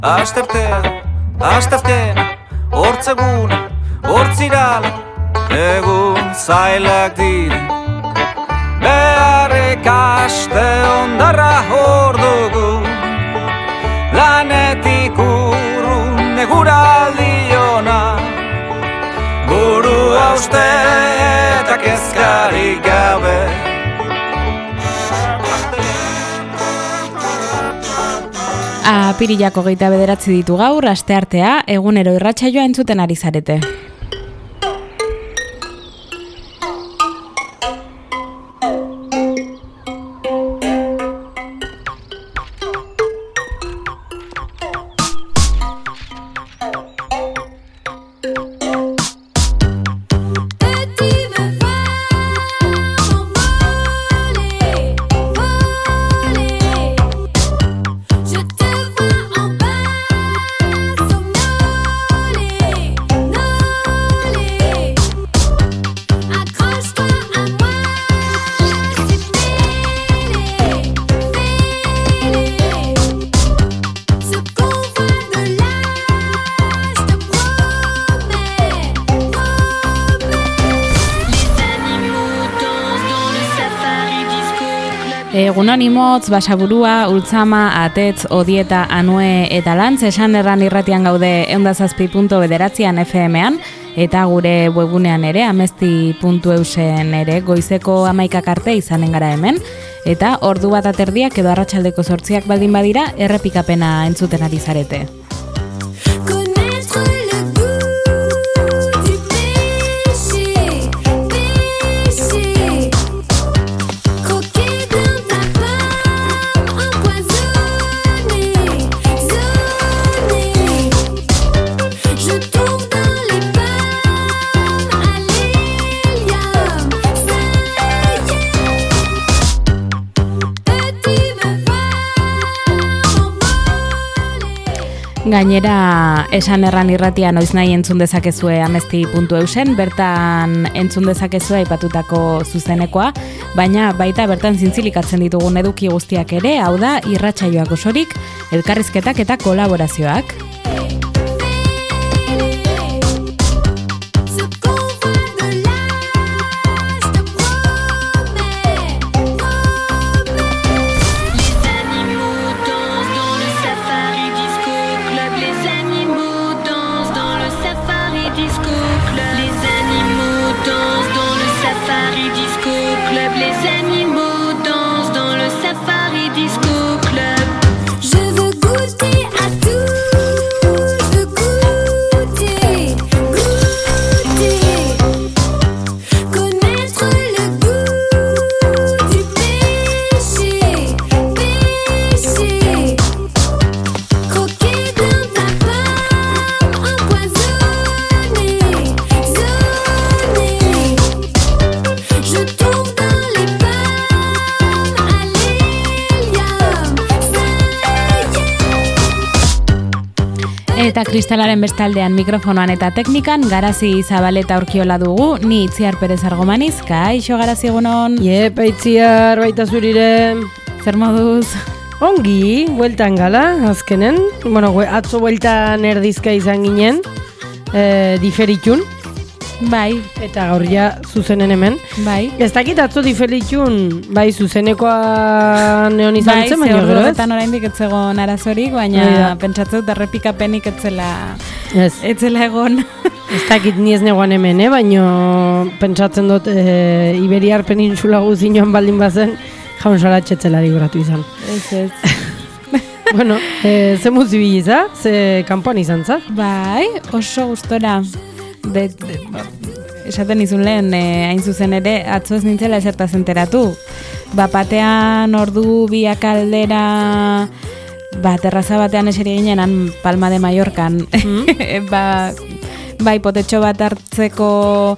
Astertena, hortzegun, hortzirala, egun zailak dire. Beharrik aste ondarra hor dugu, lanetik urrun eguraldi ona. Buru hauste eta kezkarik gabe. Apirilak 29 ditu gaur, asteartea, egunero irratsaioa entzuten ari zarete. Egun animotz, basaburua, ultzama, atez, odieta, anue eta lantz, esan erran irratian gaude 107.9 FM-an, eta gure webunean ere, amesti.eusen ere, goizeko 11 arte izanen gara hemen, eta ordu bat aterdiak edo arratsaldeko 8 baldin badira, errepikapena entzuten ari zarete. Gainera, esan erran irratia noiz nahi entzun dezakezue amesti.eusen, bertan entzun dezakezue aipatutako zuzenekoa, baina baita bertan zintzilikatzen ditugun eduki guztiak ere, hau da, irratsaioak osorik, elkarrizketak eta kolaborazioak. Eta kristalaren bestaldean mikrofonoan eta teknikan Garazi Zabaleta Urkiola dugu, ni Itziar Perez Argomaniz, kaixo Garazi egunon. Iepa Itziar, baita zurire. Zer moduz? Ongi, bueltan gala, azkenen. Bueno, atzo bueltan erdizka izan ginen, diferitxun. Bai. Eta gaur ja zuzenen hemen. Bai. Ez dakit atzo diferitxun, bai zuzenekoa neon izan zen, baina gero ez? Bai, orduetan oraindik ez zegoen arazorik, baina pentsatzen dut errepikapenik etzela egon. Ez dakit ni ez negoan hemen, baina pentsatzen dut Iberiar Peninsula guzinoan baldin bazen, jaun salatxetzela libratu izan. Ez. Bueno, ze muzibil iza, ze kanpoan izan za? Bai, oso gustora. Esaten izun lehen, hain zuzen ere, atzo ez nintzela esertaz enteratu. Bapatean ordu biak aldera, terraza batean eseri ginen, Palma de Mallorcan. Bai, potetxo bat hartzeko,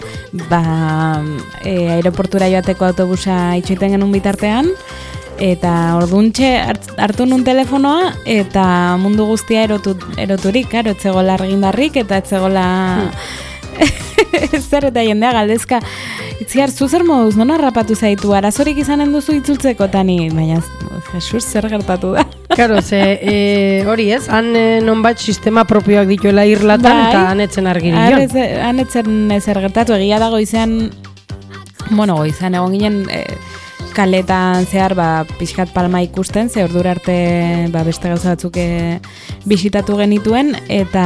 aeroportura joateko autobusa itxoiten genuen bitartean, eta orduntxe hartu nun telefonoa, eta mundu guztia eroturik, karo, etzegola argindarrik, eta etzegola zer eta jendea galdezka, itziar, zu zer moduz, non harrapatu zaitu, arazorik izanen duzu itzultzeko tani, baina, Jesus, zer gertatu da? Karo, hori ez, han nonbait sistema propioak dituela irlatan, eta han etzen argirion. Han etzen ezer gertatu, egia dago izan, goizan egon ginen, kaletan zehar pixkat palma ikusten, ze ordura arte beste gauza batzuk bisitatu genituen,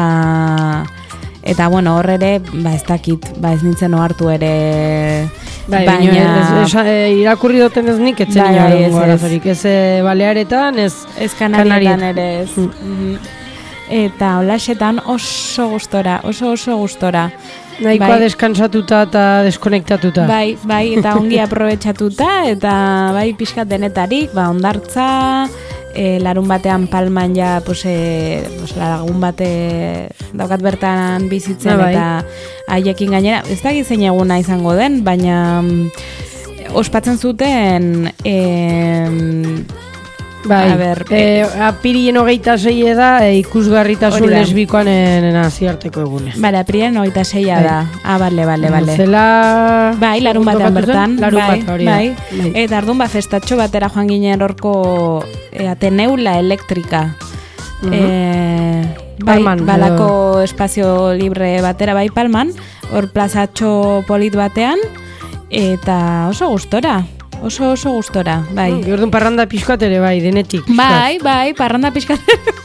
eta hor ere, ez dakit, ez nintzen ohartu ere, baina... irakurri duten ez nik etzen jarengo arazorik, ez Balearetan, ez Kanarietan ere, ez. Eta holaxetan oso gustora, oso gustora. Nahikoa deskansatuta eta deskonektatuta. Bai, eta ongi aprobetxatuta, eta bai pixkat denetarik, ondartza, larun batean Palman ja, lagun bate daukat bertan bizitzen, eta haiekin gainera, ez da gizein eguna izango den, baina ospatzen zuten... Apirilien 26 da ikusgarritasun lesbikoan naziarteko egune. Bale, apirilien 26 da. Bale. Zela... Bai, larun batean bertan. Bai. Eta ardun festatxo batera joan ginen horko Ateneula elektrika. Balako espazio libre batera, bai, Palman. Hor plazatxo polit batean. Eta oso gustora. Oso gustora, bai. Orduan parranda pixkat ere, bai, denetik. Bai, parranda pixkat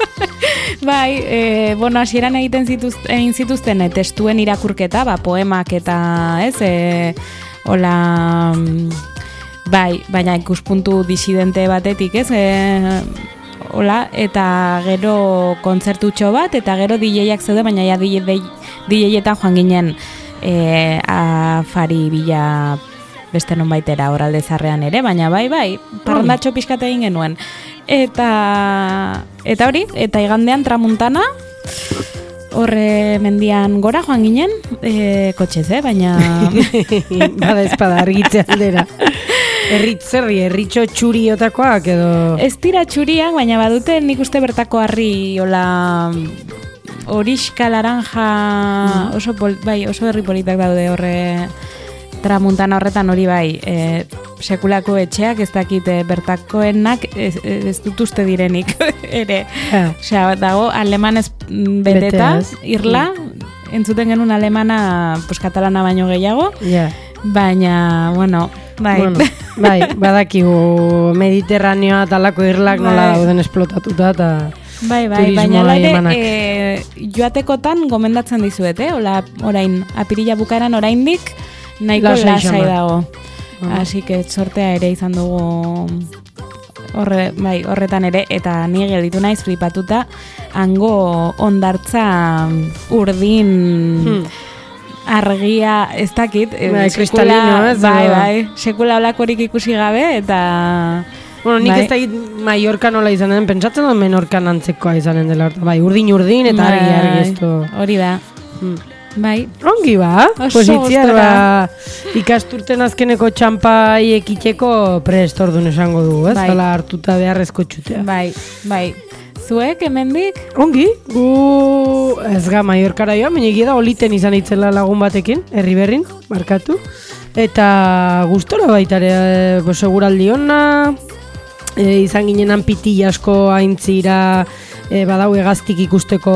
bai, hasieran egin zituzten testuen irakurketa, poemak eta, ez, hola, bai, baina ikuspuntu disidente batetik, ez, hola, eta gero kontzertutxo bat, eta gero DJak zeude, baina ja DJetan joan ginen afari bila beste non baitera oralde zarrean ere, baina bai, parrandatxo pixkat egin genuen. Eta hori, eta igandean Tramuntana, horre mendian gora joan ginen, kotxez, baina... Bada espada argitze aldera. Erritxo txuriotakoak edo... Ez dira txuriak, baina badute nik uste bertako harri, hola... Horiska, laranja, oso herri politak daude horre... Tramuntana horretan hori bai, sekulako etxeak, ez dakit bertakoenak ez dut uste direnik ere. Osea, dago alemanez beteta, irla, entzuten genuen alemana katalana baino gehiago, baina, bai, badakigu Mediterraneoa talako irlak nola dauden esplotatuta eta... Bai, baina ere joatekotan gomendatzen dizuet, orain, apirila bukaeran oraindik, nahiko lasai dago. Así que sortea ere izan dugu horretan ere, eta ni gelditu naiz flipatuta hango hondartza urdin argia, ez dakit, kristalino, ez? Bai, sekula olakorik ikusi gabe, eta... Nik ez dakit Mallorca nola izanen den, pentsatzen dut Menorcan antzekoa izanen dela, bai, urdin, eta argi esto. Hori da. Bai. Ongi pozitziar, ikasturten azkeneko txampai ekiteko prest ordun esango dugu, ez? Hala hartuta beharrezko txutea. Bai. Zuek, hemendik? Ongi, gu ez Mallorcara joan, baina egia da oliten izan itzela lagun batekin, Herriberrin, markatu. Eta gustora baitare, seguraldi hona, izan ginenan piti asko aintzira, badau egaztik ikusteko,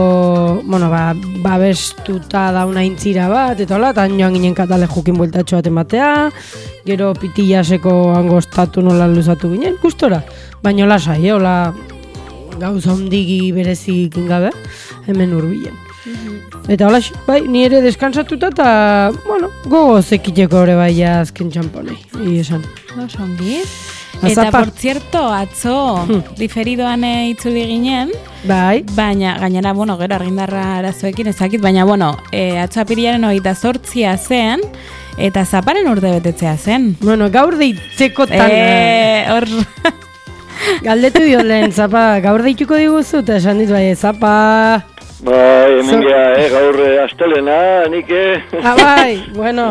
babestuta dauna aintzira bat, eta hola, eta joan ginen katale jukin bueltatxo baten batea, gero pitillaseko angostatu nola luzatu ginen, gustora. Baina lasai, hola, gauza ondigi berezik gabe, hemen hurbilen. Eta hola, bai, ni ere deskansatuta eta, gogoz ekiteko ere bai azken txamponei, esan. Ongi. Eta, por cierto, atzo diferidoan itzuli ginen, baina, gainera, gero argindarra arazoekin ezakit, baina, atzo apirilaren 28 zen, eta zaparen urte betetzea zen. Gaur deitzekotan. Hor... Galdetu dio lehen, zapa, gaur deituko diguzu, eta esan dit, zapa... Bai, hemen geha, gaur astelena, nike... bueno...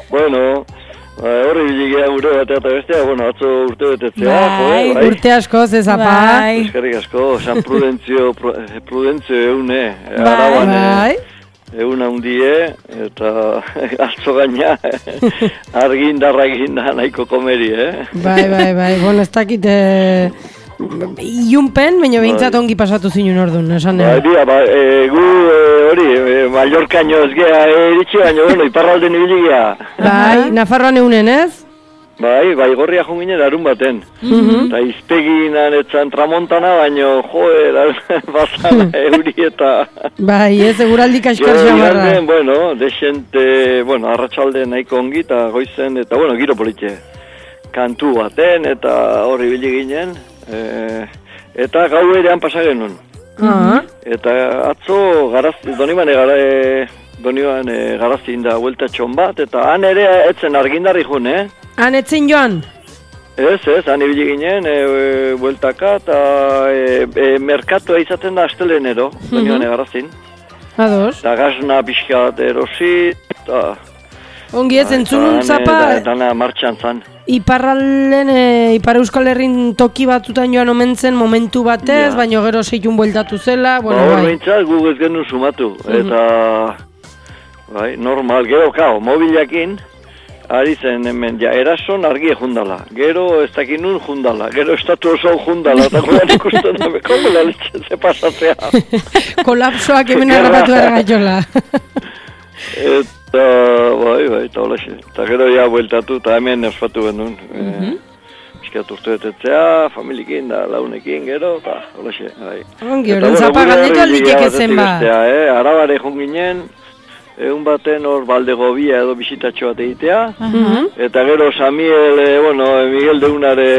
Horri biligea urte batea eta bestea, atzo urte betetzea. Bai, urte asko, zezapa. Eskerrik asko, San Prudentzio eune. Bai. Egun handie, eta atzo gaina argindarra eginda nahiko komeri, Bai, bueno, ez dakit ilunpen, baina behintzat ongi pasatu zinun orduan, esan gu hori, Mallorcaino ez gea iritsi, baina bueno, iparralden ibili gea. Bai, Nafarroan eunen, ez? Bai, gorria junginen arun baten. Eta izpeginan etzan tramontana, baino, bazan euri eta... Bai, ez, eguraldik askar xamarra. Bueno, desente, arratsalde nahiko ongi, eta goizen, eta, giro politxe. Kantu baten, eta horri bili ginen, eta gau erean pasagenun. Eta atzo, Doniban garazin da hueltatxon bat, eta han ere etzen argindarri jun, Han etzen joan? Ez, han ibili ginen, bueltaka, eta merkatoa izaten da astelenero, Doniban garazin. Ados. Eta gazna pixka bat erosi, eta... Ongi ez, entzunun zapa... Eta martxan zan. Iparralden, Ipar Euskal Herrin toki batutan joan omen zen momentu batez, baina gero seitun bueltatu zela, Hor behintzat gu ez genuen sumatu, eta... Bai, normal, gero, mobilakin, ari zen hemen, erason argi jundala, gero ez dakin nun jundala, gero estatu oso jundala, eta golan ikusten da, komela ze pasatzea. Kolapsoak hemen harrapatu eragaitxola. Eta, bai, eta holaxe. Eta gero bueltatu, eta hemen ospatu genuen. Piskat urte betetzea, familikin da launekin gero, eta holaxe. Ongi, horren zapa galdetu alditek ezen ba. Arabare junginen, egun baten hor Baldegobia edo bisitatxo bat egitea. Eta gero Samiel, Miguel Deunare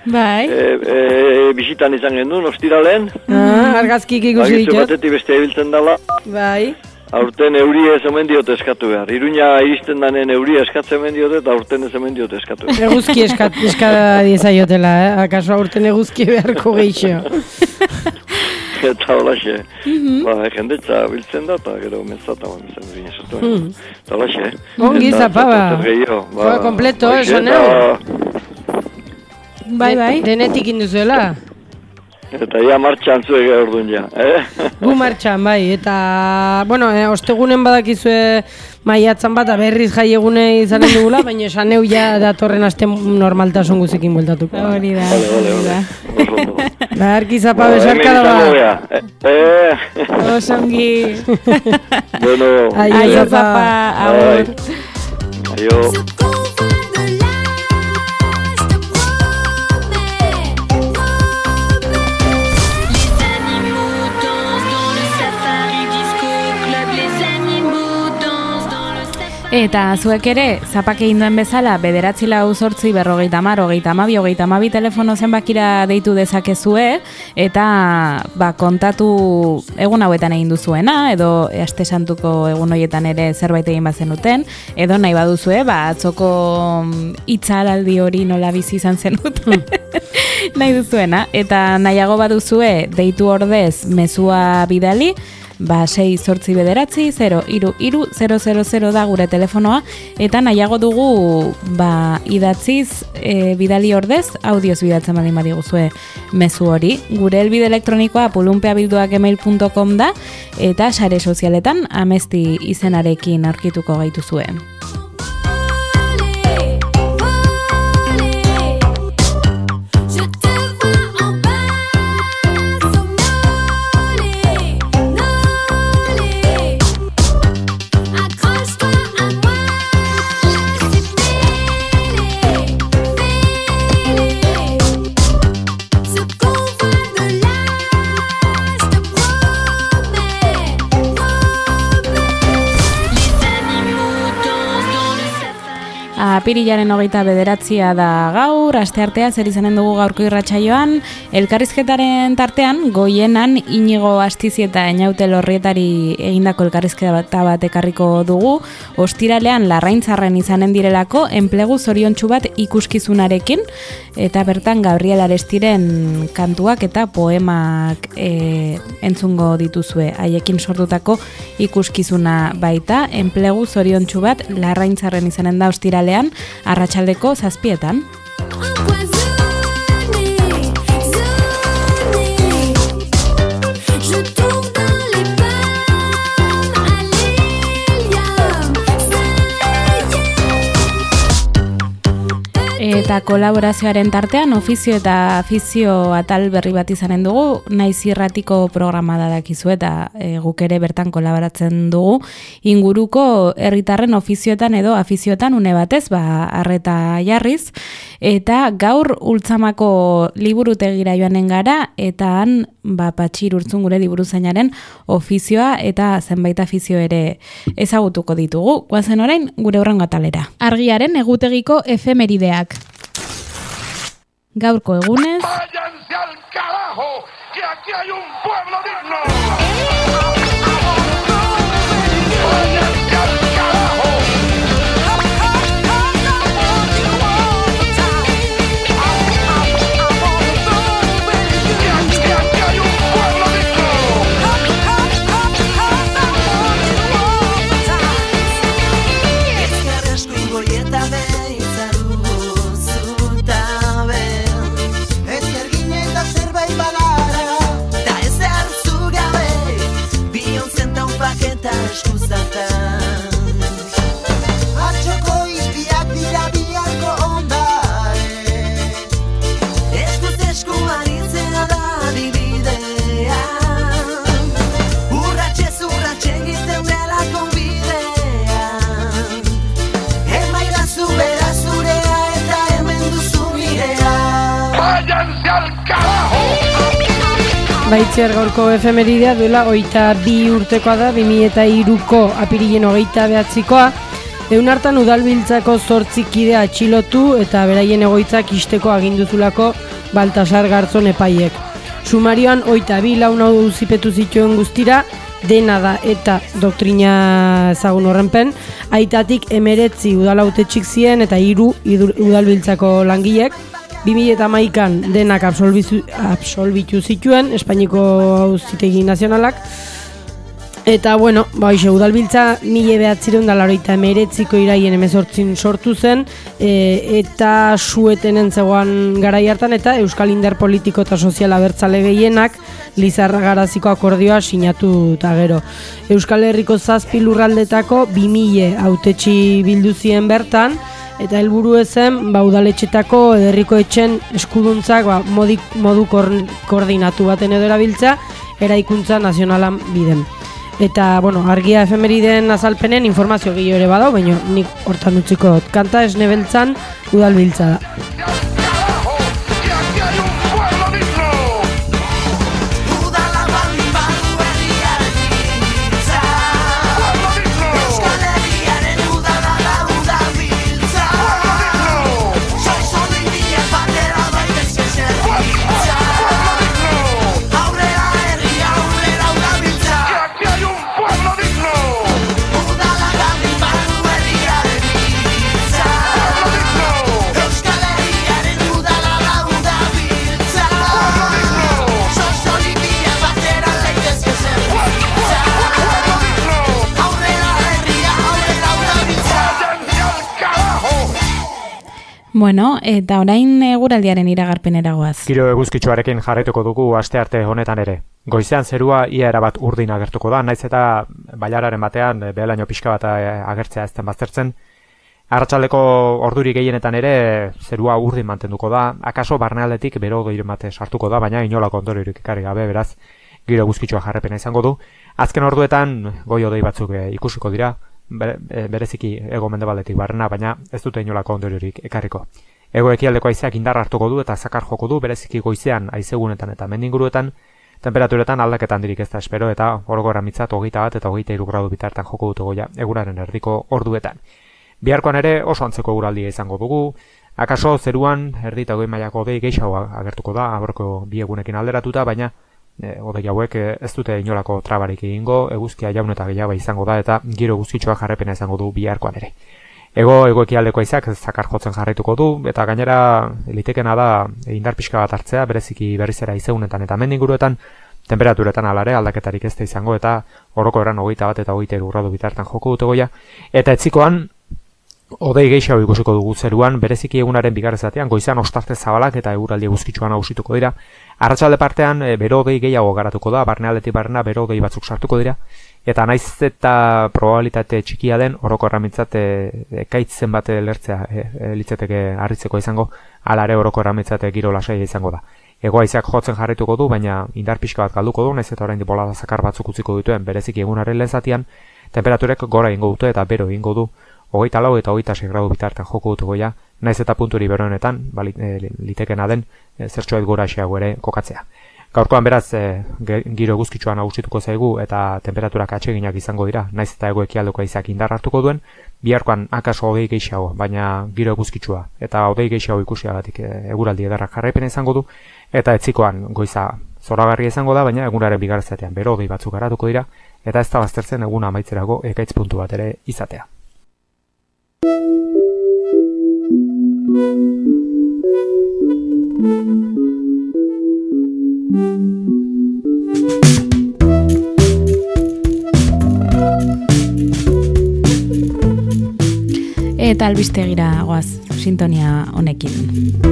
bisitan izan genuen, ostiralen. Argazkik ikusi ditut. Bagizu batetik beste ebiltzen dela. Bai. Aurten euria ez omen diote eskatu behar. Iruña iristen danen euria eskatzen omen diote eta aurten ez omen diote eskatu behar. Eguzki eskada diezaiotela, Akaso aurten eguzki beharko geixo. Eta holaxe. Jendetza biltzen da eta gero mentzata bizan duen esatu. Eta holaxe. Ongi zapa ba. Kompleto, esan egu. Bai. Denetik induzuela. Eta martxan zuek orduan ja, Gu martxan, bai, eta, ostegunen badakizue maiatzan bat, berriz jai egune izanen dugula, baina esan egu datorren aste normaltasun guzikin bueltatuko. Hori da. Ba, arkizapa besarka da ba. Osongi. Aio zapa. Aio. Eta zuek ere, zapak egin duen bezala, 944-40-52-22 telefono zenbakira deitu dezakezue, eta kontatu egun hauetan egin duzuena, edo aste santuko egun horietan ere zerbait egin bazenuten, edo nahi baduzue, atzoko itzalaldi hori nola bizi izan zenuten, nahi duzuena, eta nahiago baduzue deitu ordez mezua bidali, 6-8-9-0-3-0 da gure telefonoa, eta nahiago dugu idatziz bidali ordez audioz bidatzen badin badiguzue mezu hori. Gure helbide elektronikoa pulunpeabilduak@gmail.com da, eta sare sozialetan Amesti izenarekin aurkituko gaituzue. Apirilaren 29 da gaur, asteartea zer izanen dugu gaurko irratsaioan, elkarrizketaren tartean, goienan Inigo Astizi eta Einaute Lorrietari egindako elkarrizketa bat ekarriko dugu, ostiralean Larraintzarren izanen direlako, enplegu zoriontsu bat ikuskizunarekin, eta bertan Gabriel Arestiren kantuak eta poemak entzungo dituzue, haiekin sortutako ikuskizuna baita, enplegu zoriontsu bat Larraintzarren izanen da ostiralean, arratsaldeko 7:00. Eta kolaborazioaren tartean ofizio eta afizio atal berri bat izanen dugu, naiz irratiko programa da dakizu eta guk ere bertan kolaboratzen dugu inguruko herritarren ofizioetan edo afizioetan une batez, arreta jarriz, eta gaur Ultzamako liburutegira joanen gara, eta han Patxir Urtzun gure liburuzainaren ofizioa eta zenbait afizio ere ezagutuko ditugu. Goazen orain gure hurrengo atalera. Argiaren egutegiko efemerideak. Gaurko egunez... ¡Váyanse al carajo! ¡Que aquí hay un pueblo digno! ¡Váyanse al carajo! ¡Que aquí hay un pueblo digno! Ezkerrezko ingoieta behizaru zutabe Ezkergin eta zerbait bagara Ta ez hartzu gabe Bion zenta un paketa eskuzatan Atxoko izpiak dira biharko ondare Eskuz esku aritzea da dibidea Urratxez urratxe egiten delako bidean Emaidazu bera zurea eta hemen duzu nirea ¡Váyanse al carajo! Baitziar gaurko efemeridea duela 22 urtekoa da, 2003ko apirilen 29koa. Egun hartan udalbiltzako 8 kide atxilotu eta beraien egoitzak isteko aginduzulako Baltasar Garzon epaiek. Sumarioan 22 laun auzipetu zituen guztira, dena da eta doktrina ezagun horrenpen, aitatik 19 udalautetxik ziren eta 3 udalbiltzako langilek, 2011an denak absolbitu zituen Espainiko Auzitegi Nazionalak. Eta, bueno, udalbiltza 1989ko iraien 18 sortu zen, eta suetenen zegoan garai hartan, eta Euskal Indar Politiko eta Sozial Abertzale gehienak Lizarra Garaziko akordioa sinatu eta gero. Euskal Herriko 7 lurraldetako 2000 hautetsi bildu ziren bertan, eta helburu ezen udaletxetako herriko etxen eskuduntzak modu koordinatu baten edo erabiltza eraikuntza nazionalan biden. Eta, argia efemeriden azalpenen informazio gehiago ere badau, baina nik hortan utziko kanta esne beltzan udalbiltza da. Bueno, eta orain eguraldiaren iragarpenera goaz. Giro eguzkitsuarekin jarraituko dugu astearte honetan ere. Goizean zerua ia erabat urdin agertuko da, naiz eta bailararen batean behelaino pixka bat agertzea ezten baztertzen. Arratsaldeko orduri gehienetan ere zerua urdin mantenduko da, akaso barnealdetik bero gehien bate sartuko da, baina inolako ondoriorik ekarri gabe, beraz, giro eguzkitsua jarrepena izango du. Azken orduetan goi-hodei batzuk ikusiko dira, bereziki ego mendebaldetik barrena, baina ez dute inolako ondoriorik ekarriko. Ego ekialdeko haizeak indar hartuko du eta zakar joko du, bereziki goizean haizegunetan eta mendinguruetan, temperaturetan aldaketan dirik ez da espero eta orokorra mitzat 21 eta 23 gradu bitartan joko dute goia eguraren erdiko orduetan. Biharkoan ere oso antzeko eguraldia izango dugu, akaso zeruan erdi eta goi mailako hodei gehiago agertuko da, aurreko bi egunekin alderatuta, baina hodei hauek ez dute inolako trabarik egingo, eguzkia jaun eta gehiago izango da eta giro eguzkitsua jarrepena izango du biharkoan ere. Ego ekialdeko haizeak zakar jotzen jarraituko du, eta gainera litekena da indar pixka bat hartzea, bereziki berrizera haizegunetan eta mendinguruetan, temperaturetan alare aldaketarik ez da izango, eta orokorrean 21 eta 23 gradu bitartan joko dute goia. Eta etzikoan, Hodei gehiago ikusiko dugu zeruan, bereziki egunaren bigarren zatean, goizan ostarte zabalak eta eguraldi eguzkitsuan nagusituko dira. Arratsalde partean bero hodei gehiago garatuko da, barnealdetik barrena bero hodei batzuk sartuko dira, eta naiz eta probabilitate txikia den, orokorramintzat ekaitzen bate lertzea litzateke harritzeko izango, hala ere orokorramintzat giro lasaia izango da. Hego-haizeak jotzen jarrituko du, baina indar pixka bat galduko du, naiz eta oraindik bolada zakar batzuk utziko dituen, bereziki egunaren lehen zatian, temperaturek gora egingo dute eta bero egingo du, 24 eta 26 gradu bitartean joko dut goia, naiz eta punturi beroenetan, litekena den, zertxoait gora asiago ere kokatzea. Gaurkoan beraz, giro eguzkitsuan nagusituko zaigu eta temperaturak atseginak izango dira, naiz eta hego-ekialdeko haizeak indar hartuko duen, biharkoan akaso hodei gehiago, baina giro eguzkitsua eta hodei gehiago ikusiagatik eguraldi ederrak jarraipena izango du, eta etzikoan goiza zoragarria izango da, baina egunaren bigarren zatean bero hodei batzuk garatuko dira, eta ez da baztertzen eguna amaitzerako ekaitz puntu bat ere izatea. Eta albistegira goaz, sintonia honekin.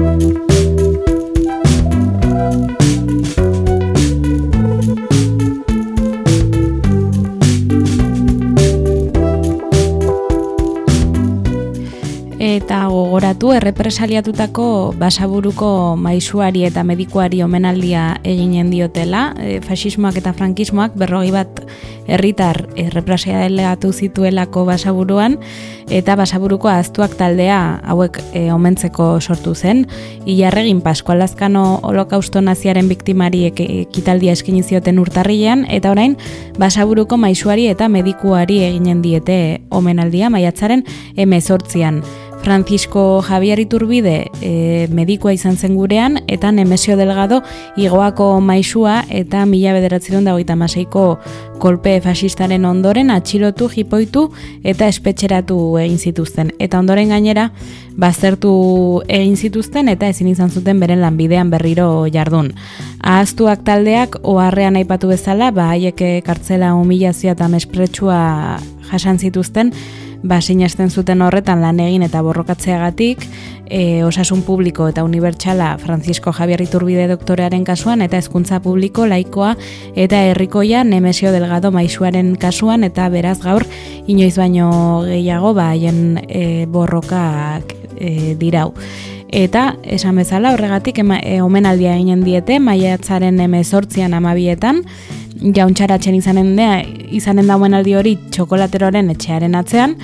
Eta gogoratu errepresaliatutako Basaburuko maisuari eta medikuari omenaldia eginen diotela, fasismoak eta frankismoak 41 herritar errepresaliatu zituelako Basaburuan, eta Basaburuko ahaztuak taldea hauek omentzeko sortu zen. Ilarregin Pascual Lazkano holokausto naziaren biktimari ekitaldia eskaini zioten urtarrilean, eta orain Basaburuko maisuari eta medikuari eginen diete omenaldia maiatzaren 18an. Francisco Javier Iturbide medikua izan zen gurean, eta Nemesio Delgado Igoako maisua eta 1936ko kolpe fasistaren ondoren atxilotu, jipoitu eta espetxeratu egin zituzten. Eta ondoren gainera baztertu egin zituzten eta ezin izan zuten beren lanbidean berriro jardun. Ahaztuak taldeak oharrean aipatu bezala, haiek kartzela humilazioa eta mespretxua jasan zituzten, sinesten zuten horretan lan egin eta borrokatzeagatik, osasun publiko eta unibertsala Francisco Javier Iturbide doktorearen kasuan, eta hezkuntza publiko, laikoa eta herrikoia Nemesio Delgado maisuaren kasuan, eta beraz gaur inoiz baino gehiago haien borrokak dirau. Eta esan bezala horregatik omenaldia eginen diete maiatzaren 18an 12etan, jauntxaratzen izanen da omenaldi hori txokolateroren etxearen atzean,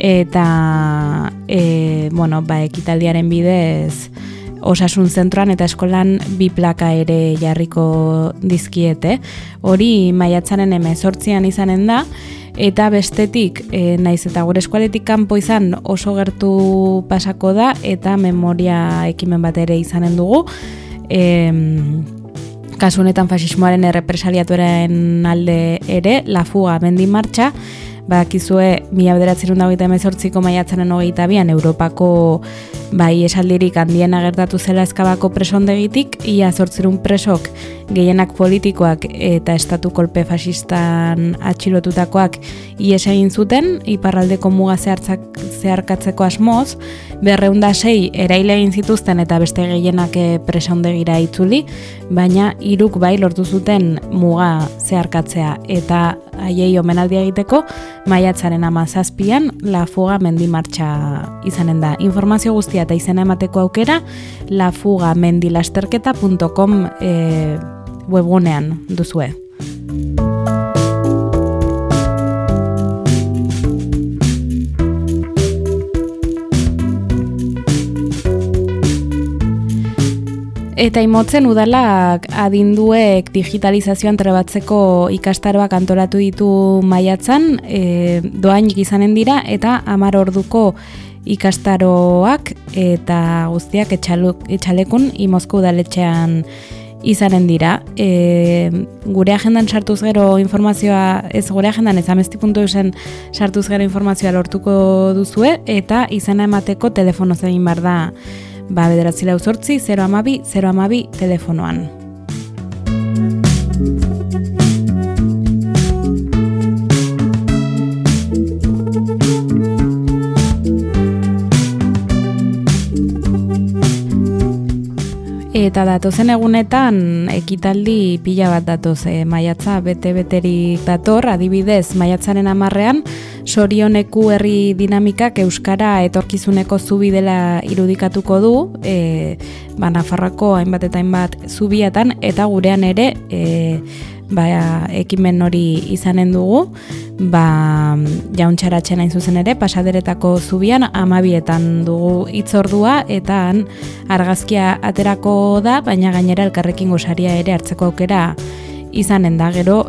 eta ekitaldiaren bidez osasun zentroan eta eskolan 2 plaka ere jarriko dizkiete. Hori maiatzaren 18an izanen da, eta bestetik, naiz eta gure eskualetik kanpo izan oso gertu pasako da, eta memoria ekimen bat ere izanen dugu. Kasu honetan fasismoaren errepresaliatuaren alde ere, La Fuga mendi martxa, badakizue 1928ko maiatzaren 22an Europako esaldirik handiena gertatu zela Ezkabako presondegitik, ia 800 presok, gehienak politikoak eta estatu kolpe fasistan atxilotutakoak ihes egin zuten, iparraldeko muga zeharkatzeko asmoz, 206 erail egin zituzten eta beste gehienak presondegira itzuli, baina 3 bai lortu zuten muga zeharkatzea, eta haiei omenaldia egiteko maiatzaren 17an La Fuga mendi martxa izanen da. Informazio guztia eta izena emateko aukera lafugamendilasterketa.com webgunean duzue. Eta imotzen udalak adinduek digitalizazioan trebatzeko ikastaroak antolatu ditu maiatzan, doainik izanen dira, eta 10 orduko ikastaroak eta guztiak etxalekun Imozko udaletxean izanen dira. Gure agendan sartuz gero informazioa, ez gure agendan ez amesti.eusen sartuz gero informazioa lortuko duzue, eta izena emateko telefonoz egin behar da 988 012 012 telefonoan. Eta datozen egunetan ekitaldi pila bat datoz, maiatza bete-beterik dator, adibidez maiatzaren 10ean Sorioneku herri dinamikak euskara etorkizuneko zubi dela irudikatuko du, Nafarroako hainbat eta hainbat zubiatan, eta gurean ere ekimen hori izanen dugu, Jauntxaratzen hain zuzen ere, Pasaderetako zubian 12etan dugu hitzordua, eta han argazkia aterako da, baina gainera elkarrekin gosaria ere hartzeko aukera izanen da. Gero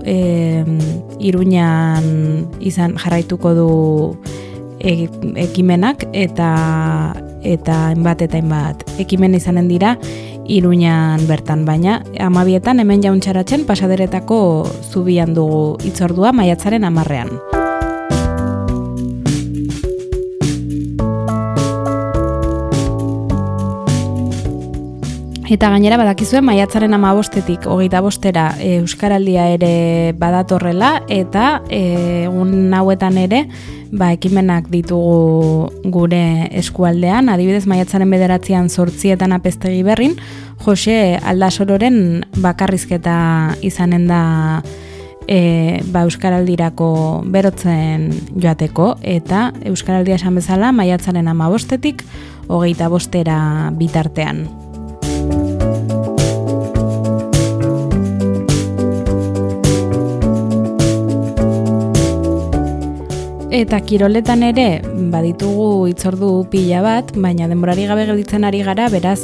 Iruñan izan jarraituko du ekimenak, eta hainbat eta hainbat ekimen izanen dira Iruñan bertan, baina 12etan hemen Jauntxaratzen Pasaderetako zubian dugu hitzordua maiatzaren 10ean. Eta gainera badakizuen maiatzaren 15etik 25era Euskaraldia ere badatorrela, eta egun hauetan ere ekimenak ditugu gure eskualdean. Adibidez maiatzaren 9ean 8etan Apeztegi Berrin Jose Aldasororen bakarrizketa izanen da Euskaraldirako berotzen joateko, eta Euskaraldia esan bezala maiatzaren 15etik 25era bitartean. Eta kiroletan ere baditugu hitzordu pila bat, baina denborari gabe gelditzen ari gara, beraz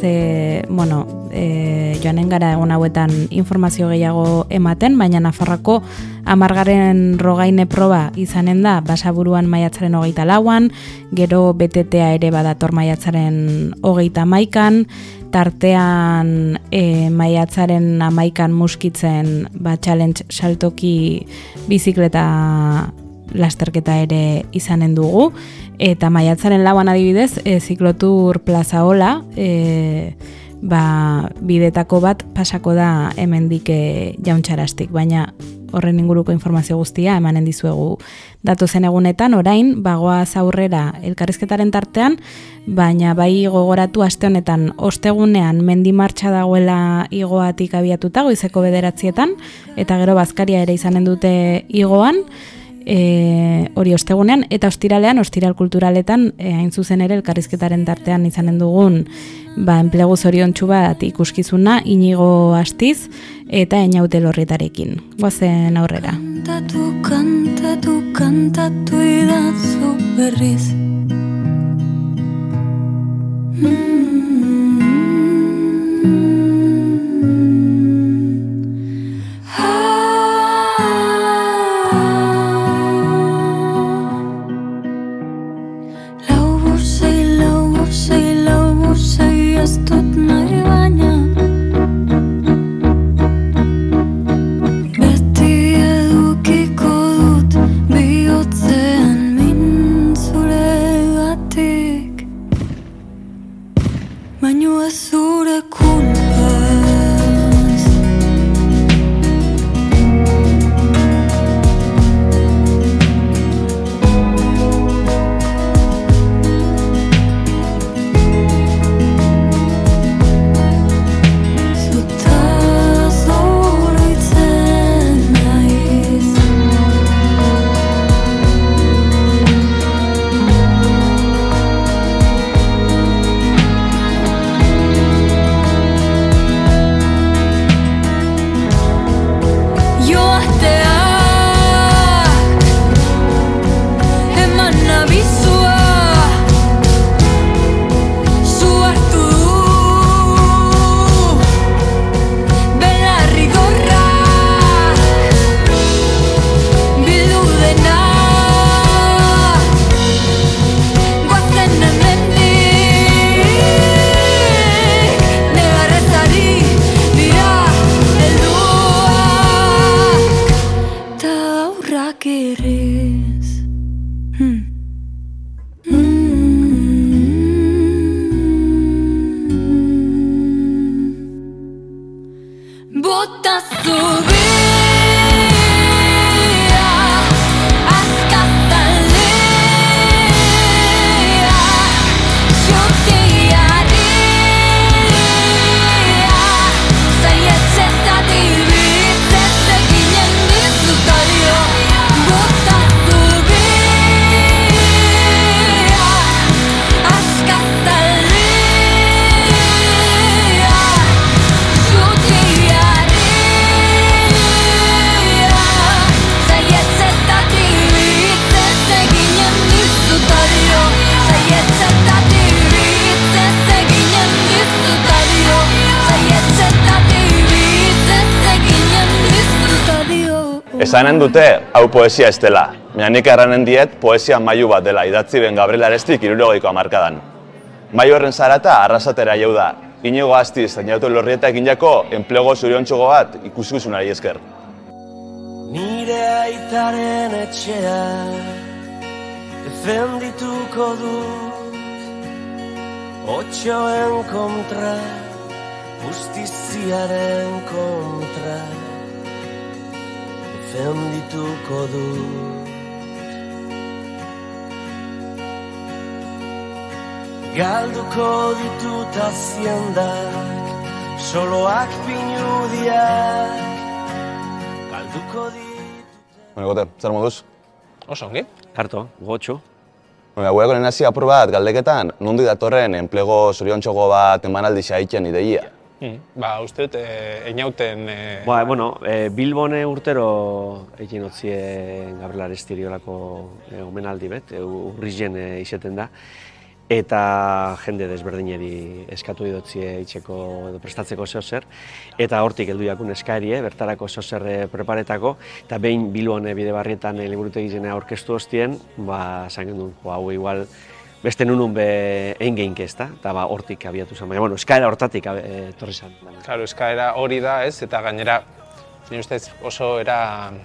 joanen gara egun hauetan informazio gehiago ematen, baina Nafarroako 10. rogaine proba izanen da Basaburuan maiatzaren 24an, gero BTTA ere badator maiatzaren 31an, tartean maiatzaren 11an Muskitzen challenge saltoki bizikleta lasterketa ere izanen dugu, eta maiatzaren 4an adibidez ziklotur plazaola bidetako bat pasako da hemendik Jauntxarastik, baina horren inguruko informazio guztia emanen dizuegu datozen egunetan. Orain bagoaz aurrera elkarrizketaren tartean, baina bai gogoratu aste honetan ostegunean mendi martxa dagoela igoatik abiatuta goizeko 9etan, eta gero bazkaria ere izanen dute igoan, hori ostegunean, eta ostiralean, ostiral kulturaletan hain zuzen ere elkarrizketaren tartean izanen dugun enplegu zoriontsu bat ikuskizuna Inigo Astiz eta Einaute Lorrietarekin. Goazen aurrera. Kantatu, kantatu, kantatu idatzu berriz. Ez dut nahi baina beti edukiko dut bihotzean min zuregatik, baino ez zure kulpaz. Zanen dute, hau poesia ez dela. Baina nik erranen diet, poesia mailu bat dela, idatzi ben Gabriel Arestik 70ko hamarkadan. Mailu horren zarata, arrasatera jau da. Inigo Astiz, Zainatu Lorrieta eginako enplego zoriontsuko bat ikuskizunari esker. Nire aitaren etxea defendituko dut, otxoen kontra, justiziaren kontra, defendituko dut. Galduko ditut haziendak, soloak pinudiak, galduko ditut... Gote, zer moduz? Oso ongi, harto, gotxo. Gureako lehen hasi apur bat galdeketan, nondi datorren enplego zoriontxoko bat emanaldi xaitzen ideia? Uste dut, einauten... Bilbone urtero egin otzien Gabriel Arestiriolako omenaldi bet, urrizen izeten da. Eta jende desberdineri eskatu idotzie itxeko edo prestatzeko zehozer. Eta hortik heldu jakun eskaerie, bertarako zehozer preparetako. Eta behin Bilbon Bidebarrietan liburutegi zena aurkeztu hostien, esan gendun, hau igual beste nunun egin geinke ezta, eta hortik abiatu zen. Baina, eskaera hortatik etorri zen. Claro, eskaera hori da ez, eta gainera, nire ustez oso era...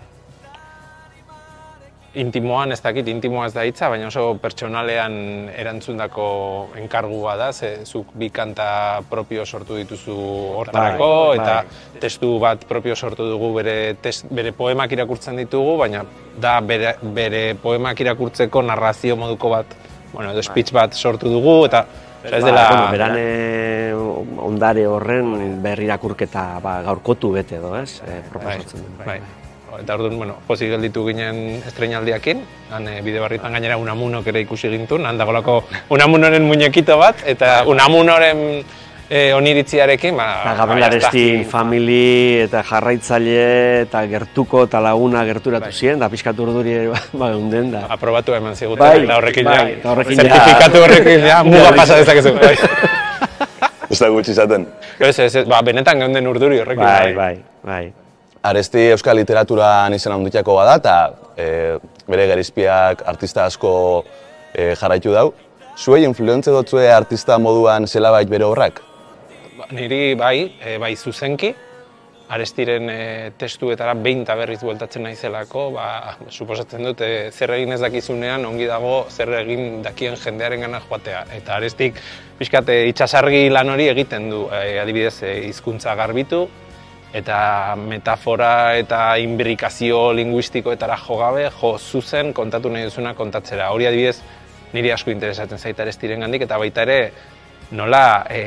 Intimoan, ez dakit, intimoa ez da hitza, baina oso pertsonalean erantzundako enkargua da, zuk bi kanta propio sortu dituzu hortarako, eta testu bat propio sortu dugu, bere poemak irakurtzen ditugu, baina da bere poemak irakurtzeko narrazio moduko bat, edo speech bat sortu dugu, eta ez dela... Berane ondare horren berri irakurketa gaurkotu bete edo, ez? Proposatzen den. Eta orduan, pozik gelditu ginen estreinaldiakin, Bidebarrietan gainera Unamunok ere ikusi gintun, han dagolako Unamunoren muñekito bat, eta Unamunoren oniritziarekin, Gabriel Arestin family eta jarraitzaile eta gertuko eta laguna gerturatu ziren, da pixkatu urduri geunden da. Aprobatu eman ziguten, eta horrekin zertifikatu horrekin muga pasa dezakezu. Ez da gutxi izaten. Benetan geunden urduri horrekin. Bai. Aresti euskal literaturan izan handutiako bada, eta bere gerizpiak artista asko jarraitu dau. Zuei influentze dotzue artista moduan zelabait bere horrak? Niri bai zuzenki, Arestiren testuetara behin eta berriz bueltatzen naizelako, suposatzen dut zer egin ez dakizunean ongi dago zer egin dakien jendearen gana joatea. Eta Arestik pixkat itsasargi lan hori egiten du, adibidez hizkuntza garbitu, eta metafora eta inbrikazio linguistikoetara jo gabe, zuzen kontatu nahi duzuna kontatzera. Hori adibidez niri asko interesatzen zait Arestiren gandik, eta baita ere nola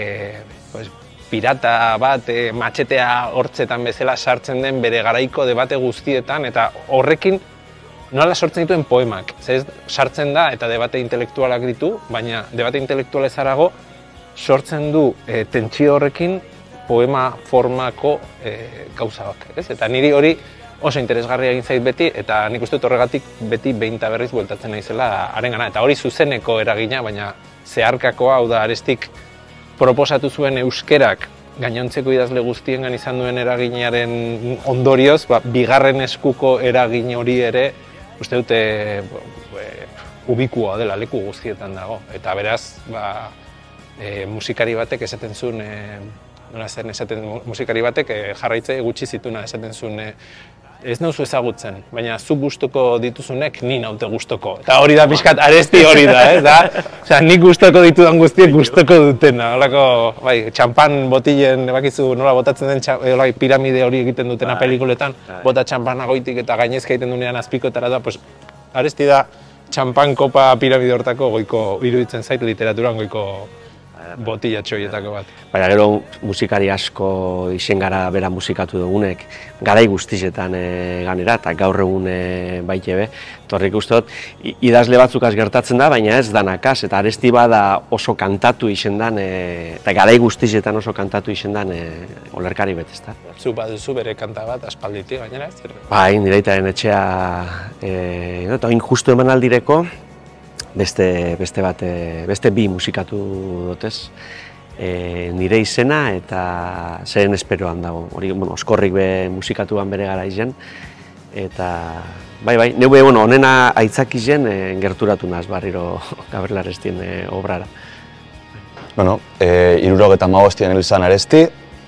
pirata bat, matxetea hortzetan bezala sartzen den bere garaiko debate guztietan, eta horrekin nola sortzen dituen poemak. Sartzen da eta debate intelektualak ditu, baina debate intelektualez harago sortzen du tentsio horrekin poema formako gauza bat. Eta niri hori oso interesgarria egin zait beti, eta nik uste dut horregatik beti behin eta berriz bueltatzen naizela harengana. Eta hori zuzeneko eragina, baina zeharkakoa, hau da Arestik proposatu zuen euskerak gainontzeko idazle guztiengan izan duen eraginaren ondorioz, bigarren eskuko eragin hori ere, uste dute ubikua dela, leku guztietan dago. Eta beraz, musikari batek esaten zuen, nola zen esaten musikari batek jarraitze gutxi zituna esaten zuen ez nauzu ezagutzen, baina zu gustuko dituzunek ni naute gustoko. Eta hori da pixkat Aresti hori da, nik gustoko ditudan guztiek gustoko dutena. Holako, txampan botilen, bakizu nola botatzen den piramide hori egiten dutena pelikuletan, bota txampana goitik eta gainezka egiten dunean azpikotara da, Aresti da txampan kopa piramide hortako goiko iruditzen zait literaturan goiko botilatxo horietako bat. Baina gero musikari asko izen gara bera musikatu dugunek, garai guztizetan ganera, eta gaur egun baite be. Torrik uste dut, idazle batzukaz gertatzen da, baina ez danakaz, eta Aresti bada oso kantatu izen dan, eta garai guztizetan oso kantatu izen dan olerkari bet, ezta? Zu baduzu bere kanta bat, aspalditik gainera, ez? Bai, nireitaren etxea, eta hain justu emanaldireko, beste bi musikatu dutez, nire izena eta zeren esperoan dago. Hori, oskorrik musikatuan bere gara izen, Eta, bai, neu honena aitzakizen gerturatu naz barriro Gabriel Arestien obrara. Bueno, 75 izan Aresti,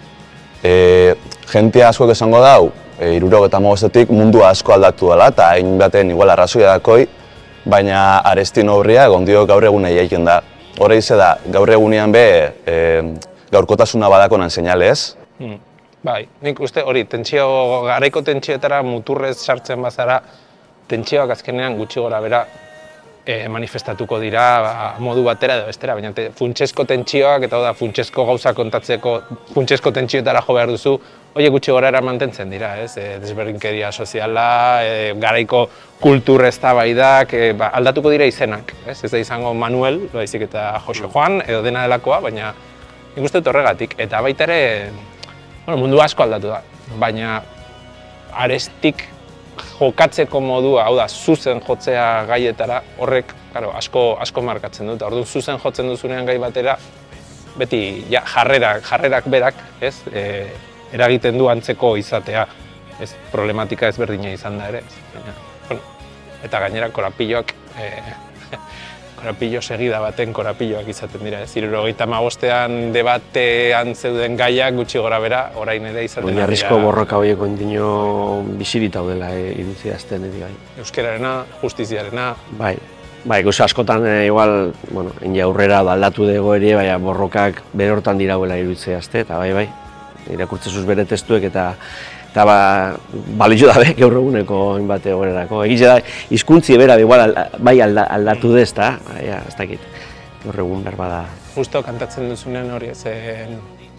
jentia askoek esango dau, 75etik mundu asko aldatu dela, eta hain baten igual arrazoia dakoi, baina Arestien obria gondio gaur egunei egiten da. Hore ize da, gaur egunean gaurkotasuna badakonan seinale ez? Bai, nik uste hori, garaiko tentsioetara muturrez sartzen bazara, tentsioak azkenean gutxi gora bera manifestatuko dira modu batera edo bestera, baina funtsesko tentsioak eta funtsesko gauza kontatzeko funtsesko tentsioetara jo behar duzu, hori gutxi gorara mantentzen dira, ez? Desberdinkeria soziala, garaiko kultur eztabaidak, aldatuko dira izenak, ez? Ez da izango Manuel, baizik eta Jose Juan edo dena delakoa, baina nik uste dut horregatik, eta baita ere mundu asko aldatu da, baina Arestik jokatzeko modua, hau da, zuzen jotzea gaietara, horrek asko markatzen dut. Orduan zuzen jotzen duzunean gai batera, beti jarrerak berak, ez, eragiten du antzeko izatea, ez, problematika ezberdina izan da ere. Eta gainera korapilloak, korapillo segida baten korapilloak izaten dira, ez. 75ean debatean zeuden gaiak gutxi gora bera, orain ere izaten dira. Oinarrizko borroka horieko indino bizirita daudela iritzi azten edi gai. Euskararena, justiziarena. Bai, gauza askotan igual, aurrera aldatu dugu ere, baina borrokak bere hortan dirauela iritzi azte, eta bai, irakurtzezuz bere testuek eta balio dabe gaur eguneko hainbat egoerarako. Egize da, hizkuntzi bera bai aldatu dez, ez dakit, gaur egun berba da. Justo kantatzen duzunean hori zen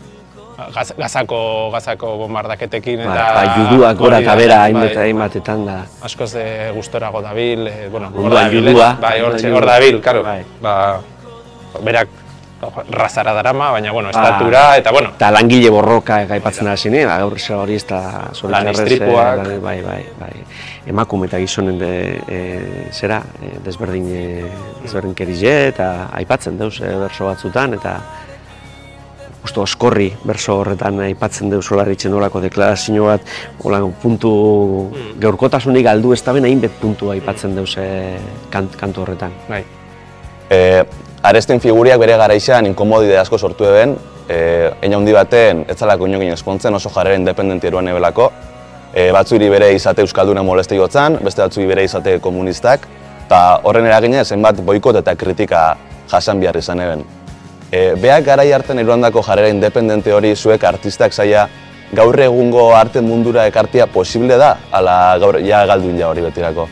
gazako bombardaketekin eta... Juduak gora eta bera hainbatetan da. Askoz gustorago dabil, munduan judua. Bai, hor dabil, karo. Berak razara darama, baina, estatura, eta, Eta langile borroka aipatzen hasi ni, gaur hori ez da lan istripuak. Bai. Emakume eta gizonen zera, desberdinkerize eta aipatzen deuz berso batzutan, eta justo oskorri berso horretan aipatzen deuz Olaritzen olako deklarazio bat, puntu gaurkotasunik galdu ez da ben hainbet puntu aipatzen deuz kantu horretan. Arestin figuriak bere garaixean inkomodide asko sortu eben, hein handi baten etzalako inokin espontzen, oso jarrera independenti eruan ebelako. Batzuiri bere izate euskalduna moleste jotzan, beste batzuiri bere izate komunistak, eta horren eraginez zenbat boikot eta kritika jasan behar izan eben. Beak garai hartan Irlandako jarrera independente hori zuek artistak zaila gaur egungo arte mundura ekartia posible da, ala gaur galduin hori betirako?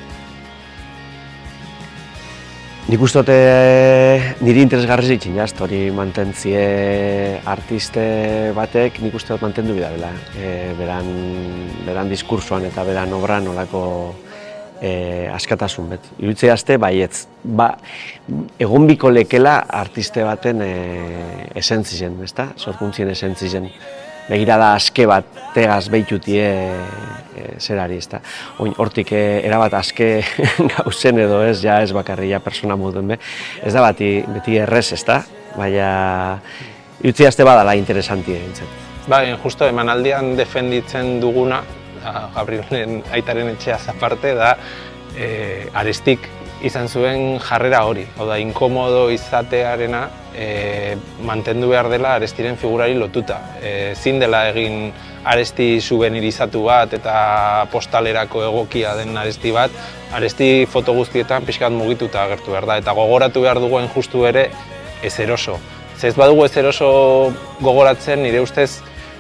Nik uste niri interesgarri zitzen jazt, hori mantentzie artiste batek nik uste mantendu bidabela. Beran diskursoan eta beran obran olako askatasun bet. Iruditzea azte, baietz. Egon biko lekela artiste baten esentzizen, ezta? Sorkuntzien esentzizen. Begirada aske bat tegaz behitutie zerari, ezta. Hortik erabat aske gauzen edo ez, ja ez bakarri ja persona moduen be. Ez da beti errez, ezta? Baina iruditzea azte badala interesantie entzat. Bai, justo emanaldian defenditzen duguna, Gabrielen aitaren etxeaz aparte, da Arestik izan zuen jarrera hori. Hau da, inkomodo izatearena mantendu behar dela Arestiren figurari lotuta. Zin dela egin Aresti subenirizatu bat eta postalerako egokia den Aresti bat, Aresti foto guztietan pixkat mugituta agertu behar da. Eta gogoratu behar duguen justu ere ez eroso. Ez badugu ez eroso gogoratzen, nire ustez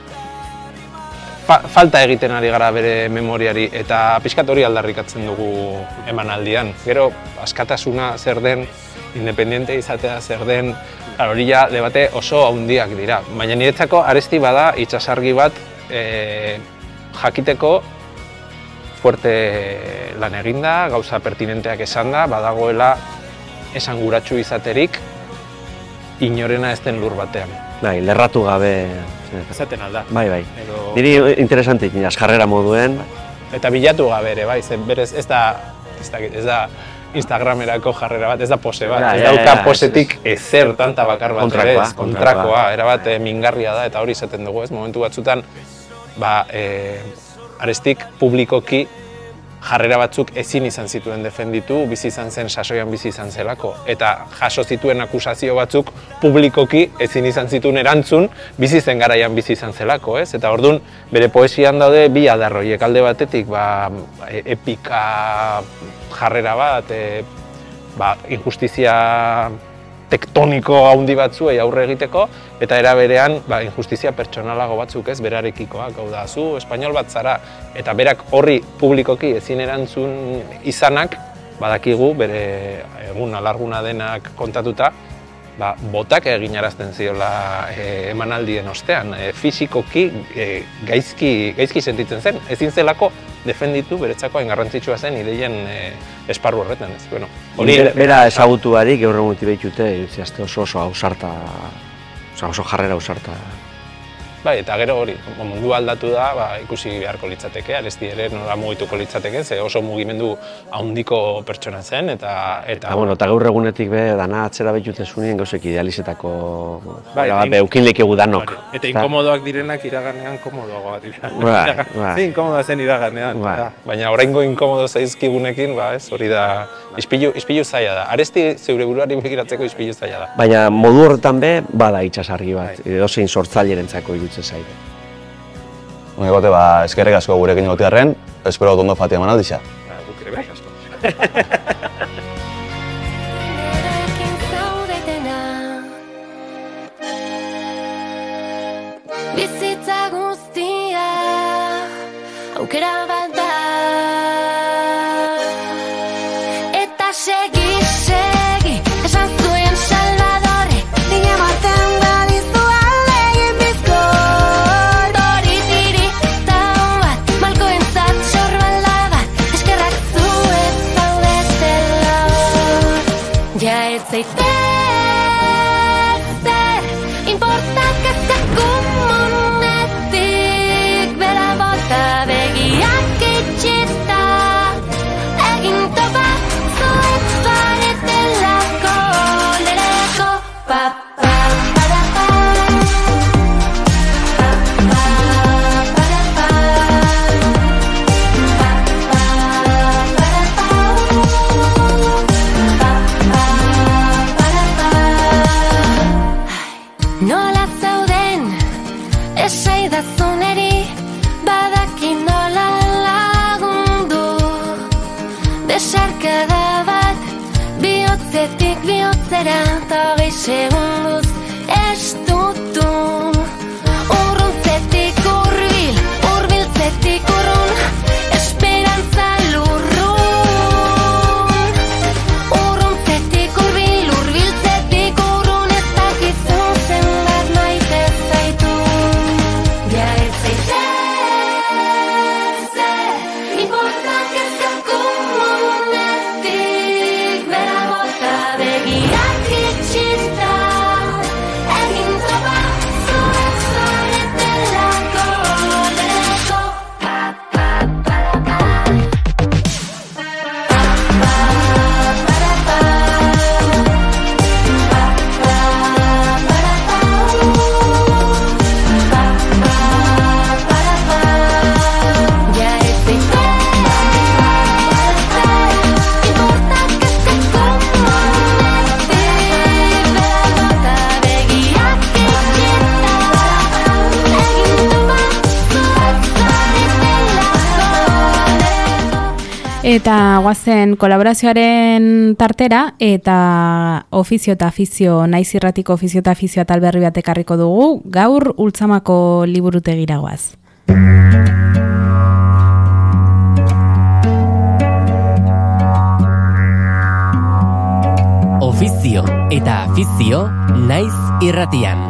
falta egiten ari gara bere memoriari eta pixkat hori aldarrikatzen dugu emanaldian. Gero, askatasuna zer den, independente izatea zer den, hori ja debate oso handiak dira. Baina niretzako Aresti bada itsasargi bat jakiteko fuerte lan eginda, gauza pertinenteak esan da, badagoela esanguratsu izaterik inorena ez den lur batean. Bai, lerratu gabe... Ezaten alda. Bai. Niri interesante ikin, jarrera moduen. Eta bilatu gabe ere, bai, berez ez da Instagramerako jarrera bat, ez da pose bat. Ez dauka posetik ezer tanta bakar bat ere, kontrakoa, erabat mingarria da, eta hori izaten dugu, ez, momentu batzutan, Arestik publikoki jarrera batzuk ezin izan zituen defenditu, bizi izan zen sasoian bizi izan zelako. Eta jaso zituen akusazio batzuk publikoki ezin izan zituen erantzun, bizi zen garaian bizi izan zelako, ez? Eta orduan, bere poesian daude bi adar horiek alde batetik, epika jarrera bat, injustizia tektoniko handi batzuei aurre egiteko, eta era berean injustizia pertsonalago batzuk, ez, berarekikoak, hau da, zu espainol bat zara, eta berak horri publikoki ezin erantzun izanak, badakigu bere egun alarguna denak kontatuta, botak eginarazten ziola emanaldien ostean, fisikoki gaizki sentitzen zen, ezin zelako defenditu beretzako hain garrantzitsua zen ideien esparru horretan, ez. Bueno, bera ezagutu barik gaur egunetik behitute, oso ausarta, oso jarrera ausarta. Bai, eta gero hori, mundu aldatu da, ikusi beharko litzateke, Aresti ere nola mugituko litzateke, ze oso mugimendu handiko pertsona zen, eta bueno, eta gaur egunetik dana atzera behitute zunien gauzek idealizetako eukin lekegu danok. Eta inkomodoak direnak iraganean komodoagoa dira. Inkomodoa zen iraganean. Baina oraingo inkomodo zaizkigunekin, ez, hori da, ispilu zaila da. Aresti zeure buruari begiratzeko ispilu zaila da. Baina modu horretan bada itsasargi bat, edozein sortzailerentzako iruditzen zait. Egote, eskerrik asko gurekin egotearren, espero ondo fatia eman aldixa. Guk ere bai asko. Bizitza guztia aukera bat da, eta segi esan zuen Salvadorre, dine baten badizu alegin bizkor, dori taun bat, malko entzat sorbala bat, eskerrak zuet zaudetela hor, ja ez zaitezter, importa kezka komunetik, bera bota begiak itxita, egin topa zuet zaretelako, lereko nola zauden esaidazuneri, badaki nola lagundu, besarkada bat bihotzetik bihotzera, eta 20 segunduz estutu, urruntzetik urbil, urbiltzetik urrun, esperantza lurrun, urruntzetik urbil, urbiltzetik urrun, ez dakizu zenbat maite zaitu, ja ez zaitezter, importa kezka komunetik, bera bota begiak itxita, egin topa zuet zaretelako, lereko ja ez Eta guazen kolaborazioaren tartera eta ofizio eta afizio, naiz irratiko ofizio eta afizio atal berri bat ekarriko dugu, gaur Ultzamako liburutegira goaz. Ofizio eta afizio naiz irratian.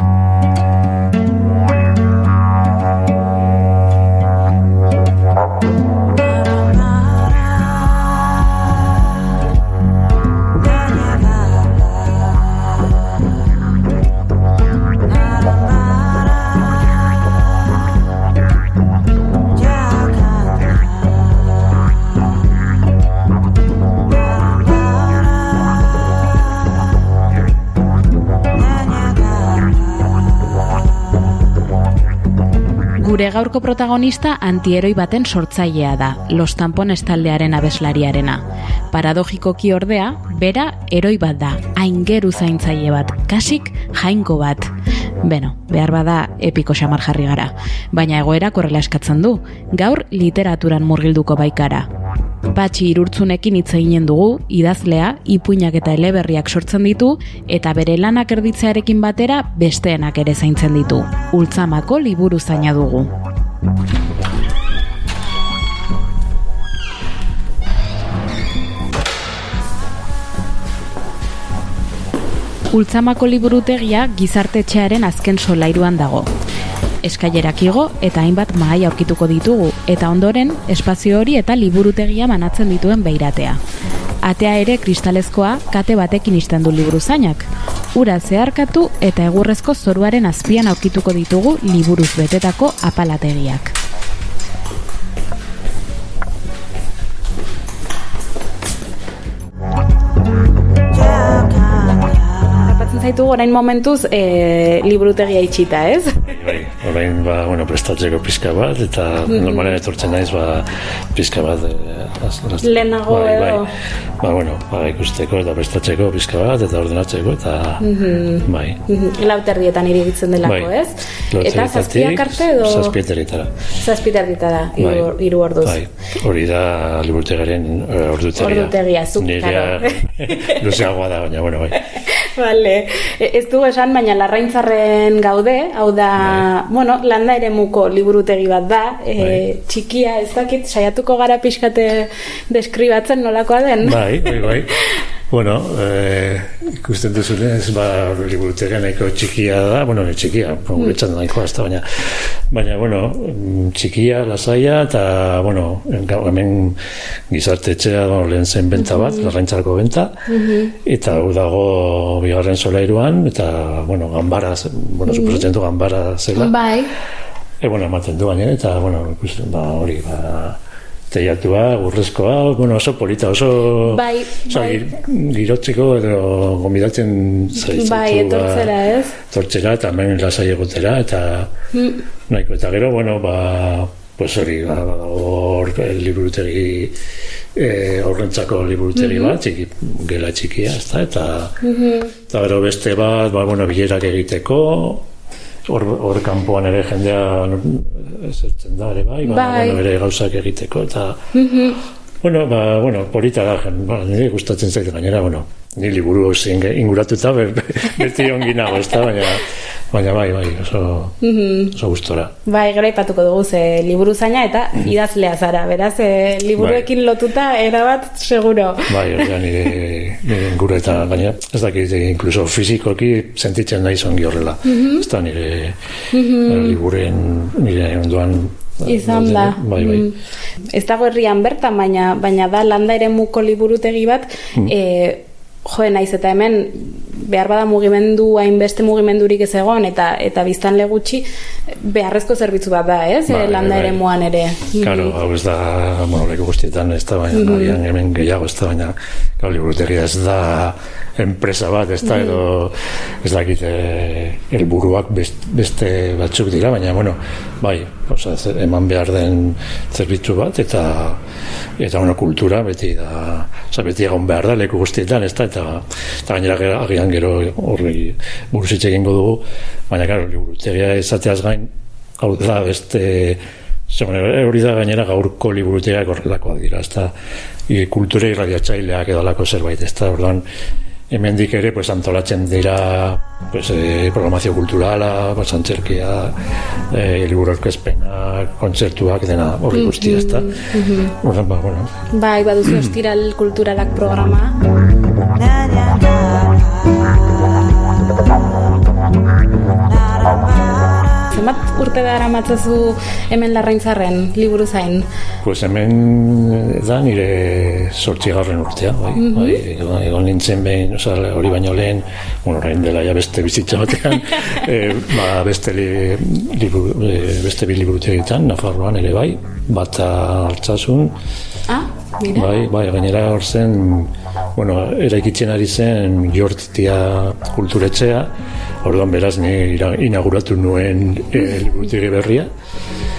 Gure gaurko protagonista antieroi baten sortzailea da, Los Tampones taldearen abeslariarena. Paradogikoki ordea, bera heroi bat da, aingeru zaintzaile bat, kasik jainko bat. Beno, behar bada epiko xamar jarri gara, baina egoerak horrela eskatzen du, gaur literaturan murgilduko baikara. Patxi Irurtzunekin hitz eginen dugu, idazlea, ipuinak eta eleberriak sortzen ditu, eta bere lanak erditzearekin batera besteenak ere zaintzen ditu. Ultzamako liburu zaina dugu. Ultzamako liburutegia gizartetxearen azken solairuan dago. Eskailerak igo eta hainbat mahai aurkituko ditugu, eta ondoren espazio hori eta liburutegia banatzen dituen beiratea. Atea ere kristalezkoa kate batekin isten du liburuzainak. Ura zeharkatu eta egurrezko zoruaren azpian aurkituko ditugu liburuz betetako apalategiak. Zaitu orain momentuz liburutegia itxita, ez? Bai, orain prestatzeko pizka bat eta normalen etortzen naiz pizka bat lehenago edo ikusteko eta prestatzeko pizka bat eta ordenatzeko eta bai. Lauterdietan irigitzen delako, ez? Eta zazpiak arte edo? Zazpiterritara, hiru orduz. Bai, hori da liburutegiaren ordutegia. Ordutegia, zuk, nirea luzeagoa da, baina, bai. Vale. Ez dugu esan, baina Larraintzarren gaude, hau da, landa eremuko liburutegi bat da, txikia, ez dakit, saiatuko gara pixkate deskribatzen nolakoa den? Bai. Ikusten duzunez, liburutegia nahiko txikia da, txikia, guretzan nahikoa ez da, baina, txikia, lasaia, eta, hemen gizartetxea lehen zen benta bat, Larraintzarko benta, eta hau dago bigarren solairuan, eta, ganbara, suposatzen du ganbara zela. Bai. Ematen du gaine, eta, ikusten, hori, teiatua, urrezkoa, oso polita, oso girotzeko edo gomidatzen zaitzutu. Bai, etortzera, ez? Etortzera, eta hemen lasai egotera, eta nahiko, eta gero, hori, hor liburutegi, horrentzako liburutegi bat, gela txikia, eta gero beste bat, bilerak egiteko, hor kanpoan ere jendea zertzen da ere bere gauzak egiteko eta polita da nire gustatzen zait gainera ni liburu inguratuta beti onginago ez da baina bai oso gustora gero aipatuko dugu ze liburu zaina eta idazlea zara beraz liburuekin lotuta erabat seguro nire inguru eta gaina ez dakit incluso fizikoki sentitzen naiz ongi horrela ez da nire liburen nire ondoan izan da. Ez dago herrian bertan, baina da landa eremuko liburutegi bat, naiz eta hemen behar bada mugimendu, hainbeste mugimendurik ez egon, eta biztanle gutxi beharrezko zerbitzu bat da, ez? Landa eremuan ere. Claro, hau ez da, leku guztietan ez da, baina hemen gehiago ez da, baina liburutegia ez da enpresa bat, ez da, edo ez dakit helburuak beste batzuk dira, baina, bai, eman behar den zerbitzu bat, eta kultura beti da, beti egon behar da leku guztietan, ez da, eta gainera agian gero horri buruzitxe egingo dugu, baina gero liburutegia izateaz gain, hau da beste, hori da gainera gaurko liburutegiak horrelakoak dira, ez da, kultura irradiatzaileak edalako zerbait, ez da, orduan, hemendik ere antolatzen dira programazio kulturala, antzerkia, liburu aurkezpenak, kontzertuak, dena horri guztia, ez da. Bai, baduzu ostiral kulturalak programa. Zenbat urte dara matzazu hemen Larraintzarren liburu zain? Hemen da nire 8. urtea, egon nintzen behin, hori baino lehen, orain dela beste bizitza batean, beste bi liburutegitan, Nafarroan ere bai, bata Altsasun, bai, gainera hor zen, eraikitzen ari zen Jortitia kulturetxea, orduan beraz ni inauguratu nuen liburutegi berria,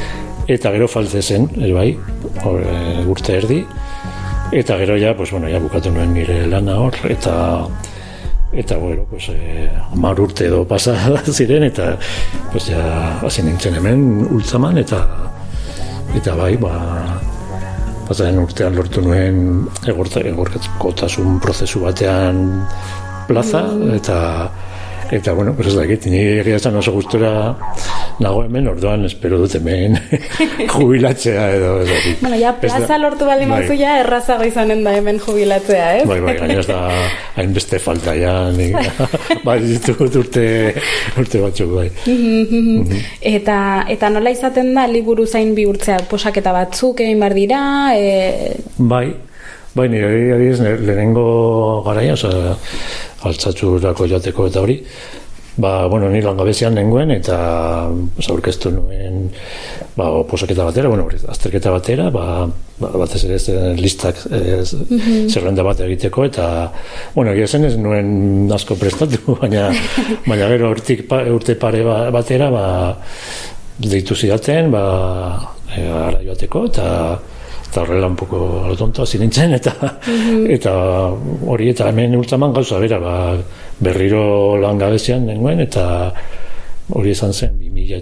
eta gero faltzezen, bai, urte erdi, eta gero ja, pues, bueno, ja bukatu nuen nire lana hor, eta bueno, pues, 10 urte edo pasa ziren, eta pues, ja, hasi nintzen hemen Ultzaman, eta bai, pasaren urtean lortu nuen egorkotasun prozesu batean plaza, eta bueno, pues ez dakit, nire egia esan oso gustora nago hemen, orduan espero dut hemen jubilatzea edo ez dakit. Bueno, ja plaza lortu baldin mauzu ja errazago izanen da hemen jubilatzea, ez? Bai, gaina ez da hainbeste falta ja, bai, ditut urte batzuk, bai. Eta nola izaten da liburu zain bihurtzea, posaketa batzuk egin behar dira? Bai, nire lehenengo garaia, altzatxurako jateko eta hori, bueno, ni langabezian nengoen eta aurkeztu nuen posaketa batera, azterketa batera, batez ere listak zerrenda bat egiteko, eta, egia zen ez nuen asko prestatu, baina gero urte pare batera, deitu zidaten, ara joateko, eta horrela un poco alotonto hasi nintzen, eta hori, eta hemen Ultzaman gauza bera, berriro langabezian nengoen, eta hori izan zen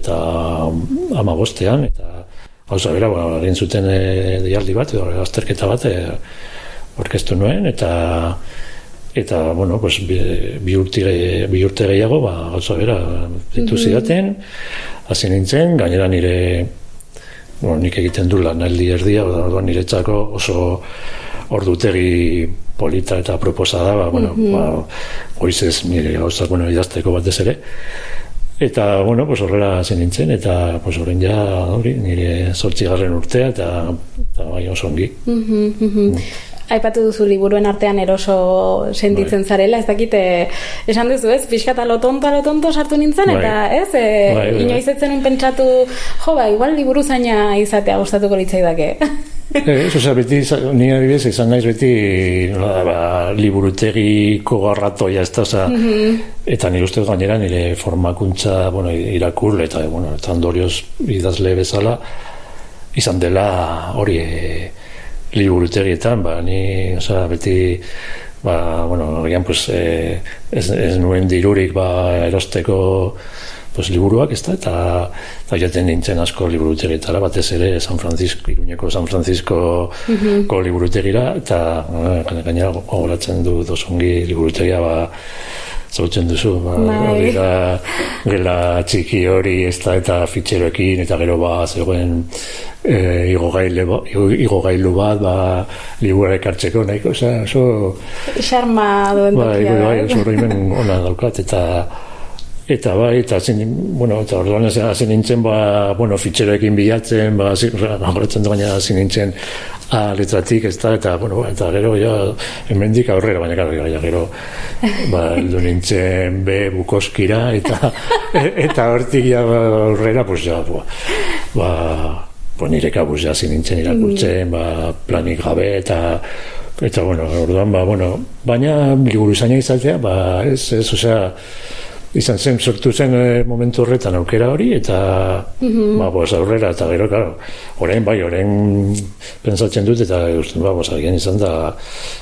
2015ean, eta gauza bera, egin zuten deialdi bat, edo azterketa bat orkestu nuen, eta bueno, pues, bi urte gehiago, gauza bera, ditu zidaten, hasi nintzen, gainera nire nik egiten du lanaldi erdia, niretzako oso ordutegi polita eta proposa da, goizez nire gauzak idazteko batez ere, eta horrela hasi nintzen, eta horren ja nire 8. urtea, eta bai oso ongi. Aipatu duzu liburuen artean eroso sentitzen zarela, ez dakit, esan duzu, ez? Pixkat alotonto sartu nintzen, eta ez? Inoiz etzen pentsatu, igual liburu zaina izatea gustatuko litzaidake. Beti, ni adibidez, izan naiz beti liburutegiko garratoia, ez da, eta nire ustez gainera nire formakuntza irakurle, eta ondorioz idazle bezala, izan dela hori liburutegietan, ni, beti, agian, ez nuen dirurik erosteko liburuak, ez da, eta jaten nintzen asko liburutegietara, batez ere Iruñeko San Francisco liburutegira, eta gainera gogoratzen du dosongi liburutegia, zautzen duzu, hori da gela txiki hori, ez da, eta fitxeroekin, eta gero zegoen igogailu bat, liburua ekartzeko, nahiko, oso... Xarma duen tokia. Bai, oso horreimen ona daukat, eta orduan hasi nintzen, fitxeroekin bilatzen, gogoratzen du gaina hasi nintzen A letratik, ez da, eta gero, hemendik aurrera, baina gero, heldu nintzen B bukoskira, eta hortik aurrera, nire kabuz hasi nintzen irakurtzen, planik gabe, eta orduan, baina liburu zaina izatea, izan zen, sortu zen momentu horretan aukera hori, eta aurrera, eta gero, orain pensatzen dut, eta agian izan da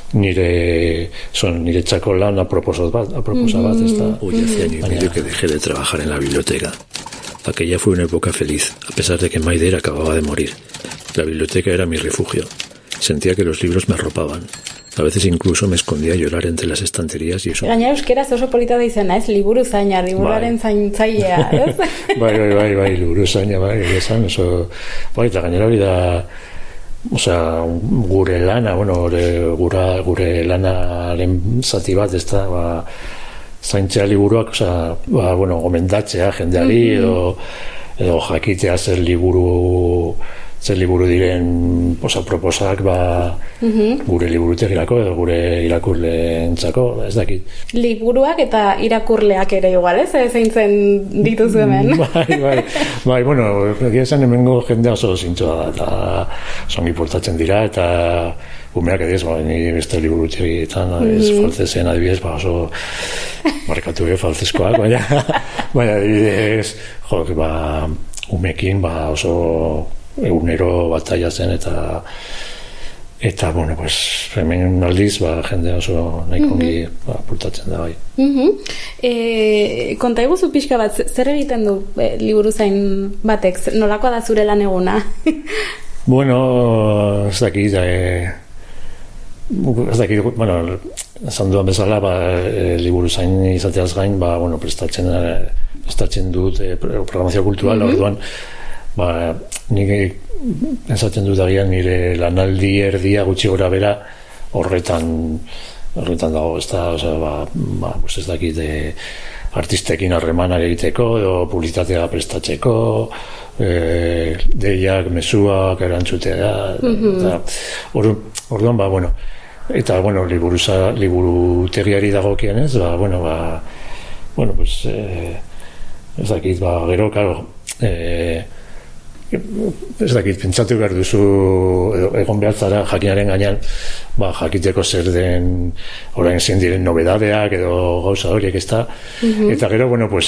nire txako lan aproposa bat, ez da. Hoy hacía año y medio que dejé de trabajar en la biblioteca. Aquella fue una época feliz, a pesar de que Maider acababa de morir. La biblioteca era mi refugio. Sentía que los libros me arropaban. A veces incluso me escondía a llorar entre las estanterías y eso. Gaina euskeraz oso polita da izena, ez? Liburu zaina, liburuaren zaintzailea, ez? Bai, liburu zaina, esan, oso... eta gainera hori da... gure lana, gure lanaren zati bat, ez da, zaintzea liburuak, gomendatzea jendeari, edo jakitea zer liburu diren proposak gure liburutegirako edo gure irakurleentzako, ez dakit. Liburuak eta irakurleak ere igual, ez? Zeintzen dituzu hemen. Bai, egia esan hemengo jendea oso zintzoa da, eta zongi portatzen dira, eta umeak ediz, ni beste liburutegietan, faltzezen adibidez, oso markatu faltzezkoak, baina adibidez, umekin oso egunero bataia zen eta bueno, pues, hemen aldiz, jende oso nahiko ongi pultatzen da bai. Konta iguzu pixka bat, zer egiten du liburuzain batek, nolakoa da zure lan eguna? Bueno, ez dakit, bueno, esan duan bezala, liburuzain izateaz gain, bueno, prestatzen dut programazio kulturala, orduan, nik pensatzen dut agian nire lanaldi erdia gutxi gora bera horretan dago, ez da, ez dakit artistekin harremanak egiteko, edo publizitatea prestatzeko, deiak, mezuak erantzutea, orduan, bueno, eta, bueno, liburutegiari dagokienez, bueno, pues, ez dakit, gero, claro, ez dakit, pentsatu behar duzu egon behar zara jakinaren gainean jakiteko zer den orain zein diren nobedadeak edo gauza horiek ez da eta gero, bueno, pues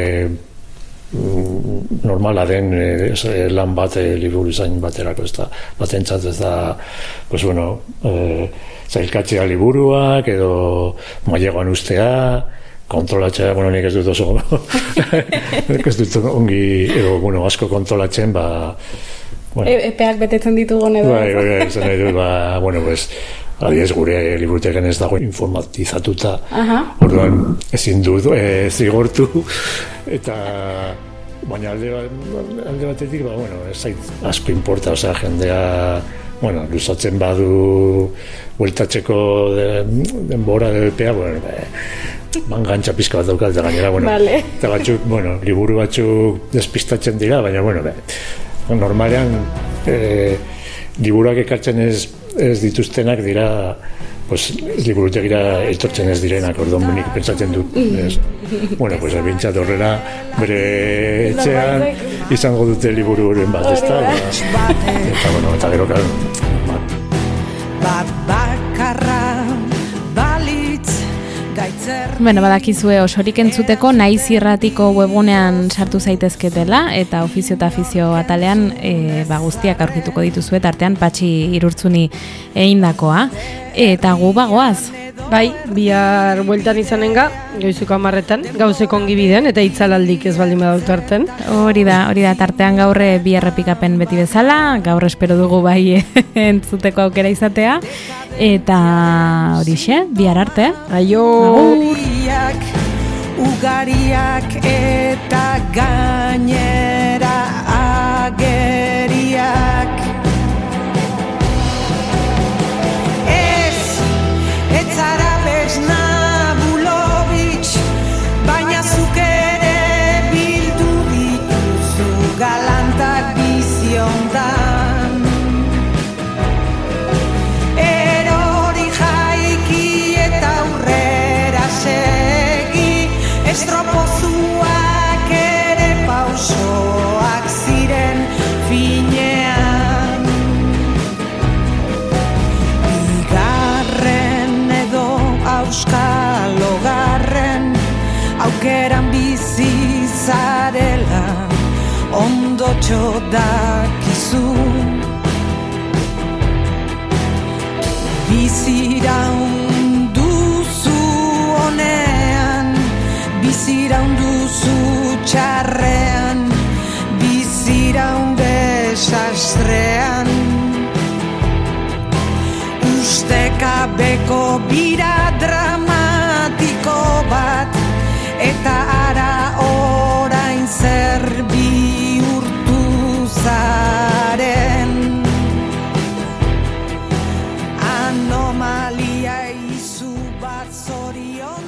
normala den lan bat liburuzain baterako ez da batentzat ez da pues bueno zailkatzea liburuak edo mailegoan ustea kontrolatzea, bueno, nik ez dut oso ez dut ongi edo, bueno, asko kontrolatzen bueno. Epeak betetzen ditugun edo bai, izan nahi dut, bueno, pues adiez gure liburutegen ez dago informatizatuta orduan ezin dut zigortu eta baina alde batetik bueno, ez zait asko importa, osea, jendea bueno, luzatzen badu bueltatzeko denbora epea, bueno, mangantxa pizka bat daukat, eta gainera, bueno, eta batzuk, bueno, liburu batzuk despistatzen dira, baina, bueno, normalean liburuak ekartzen ez dituztenak dira, pues, liburutegira etortzen ez direnak, orduan nik pentsatzen dut, bueno, pues, bintzat horrela, bere etxean, izango dute libururen bat, ezta, eta, bueno, eta gero, bat bakarra balitz gaitzer. Bueno, badakizue osorik entzuteko Naiz Irratiko webunean sartu zaitezketela eta ofizio eta afizio atalean guztiak aurkituko dituzue, tartean Patxi Irurtzuni egindakoa eta gu bagoaz. Bai, bihar bueltan izanenga, goizuko 10:00, gauzeko ongi biden, eta itzalaldik ez baldin badautu arten. Hori da, tartean gaur bi errepikapen beti bezala, gaur espero dugu bai entzuteko aukera izatea, eta horixe, bihar arte. Aio! Ugariak eta gainera ageriak Etzara besna Bulovitx, baina zuk ere bildu dituzu galantak biziontan. Erori jaiki eta aurrera segi, estropozuak ere pausoak ziren finean. Euskal Hogarren aukeran bizi zarela ondotxo dakizu biziraun duzu honean biziraun duzu txarrean biziraun desastrean ustekabeko bira dramatiko bat eta ara orain zer bihurtu zaren anomalia izu bat zorion